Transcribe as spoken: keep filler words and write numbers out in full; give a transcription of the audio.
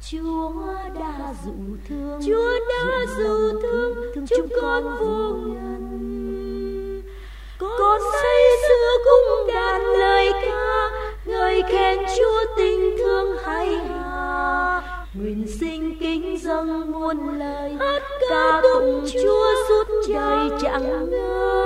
Chúa đã dụ thương, Chúa đã dụ thương, thương chúng con vô ngần. Con say sưa cung đàn lời ca, ngợi khen Chúa tình thương hay hà. Nguyện sinh kính dâng muôn lời, hát ca tụng Chúa suốt trời chẳng ngơi.